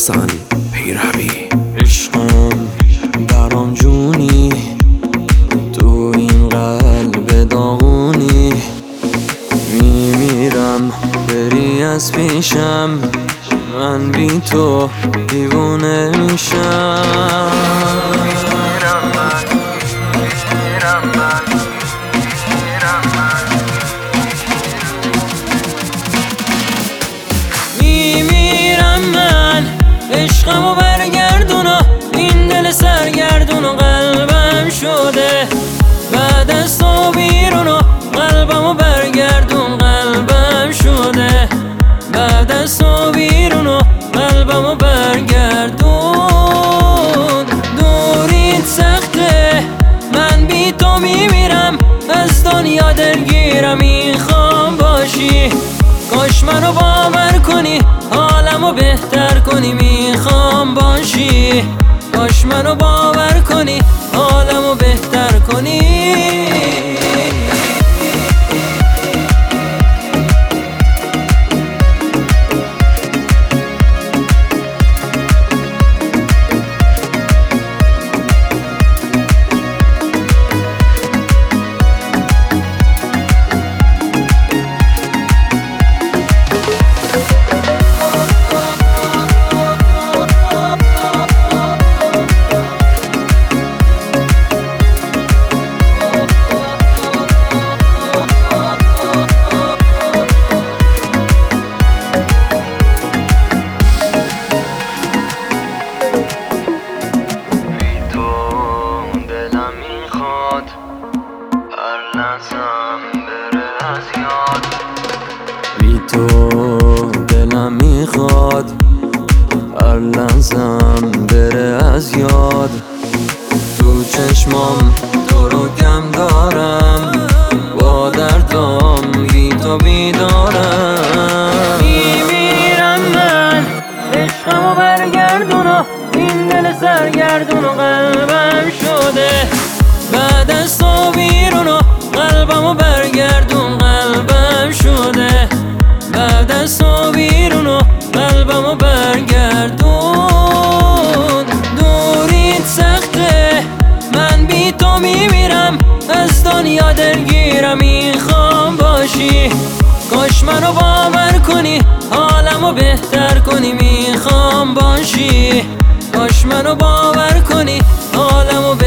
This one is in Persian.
حسن پیروی. عشقم برام جونی، تو این قلب داغونی، میمیرم بری از پیشم، من بی تو دیوونه میشم. میمیرم من، عشقمو برگردونو، این دل سرگردونو قلبم شده، بعد از تو بیرونو قلبمو برگردون، قلبم شده، بعد از تو بیرونو قلبمو برگردون. دوریت سخته، من بی تو میمیرم، از دنیا دلگیرم، میخوام باشی، کاش منو باور کنی، حالمو بهتر کنی، میخوام باشی، کاش منو باور کنی، حالمو بهتر کنی. بی تو دلم میخواد هر لحظم بره از یاد، تو چشمام تو رو کم دارم، با دردام بی تو بیدارم. میمیرم من، عشقمو برگردونو، این دل سرگردونو قلبم شده، بعد از تو بیرونو قلبمو برگردون، قلبم شده، بعد از تو بیرونو قلبمو برگردون. دوریت سخته، من بی تو میمیرم، از دنیا دلگیرم، میخوام باشی، کاش منو باور کنی، حالمو بهتر کنی، میخوام باشی، کاش منو باور کنی، حالمو